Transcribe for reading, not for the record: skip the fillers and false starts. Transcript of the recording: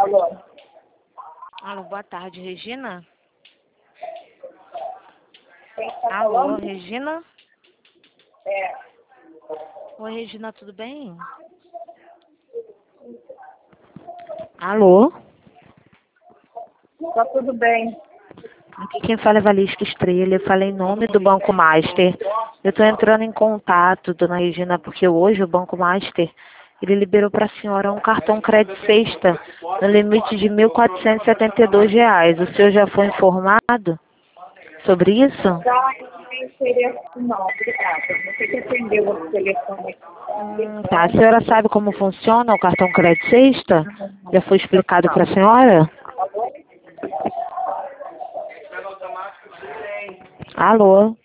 Alô? Alô, boa tarde, Regina? Quem está Alô, falando? Regina? É. Oi, Regina, tudo bem? Alô? Tá tudo bem. Aqui quem fala é Valesca Estrela, eu falei em nome do Banco Master. Eu estou entrando em contato, dona Regina, porque hoje o Banco Master, ele liberou para a senhora um cartão crédito sexta no limite de R$ 1.472. O senhor já foi informado sobre isso? Já não tem interesse, não. Obrigada. Você que atendeu o telefone. Tá. A senhora sabe como funciona o cartão crédito sexta? Já foi explicado para a senhora? Alô?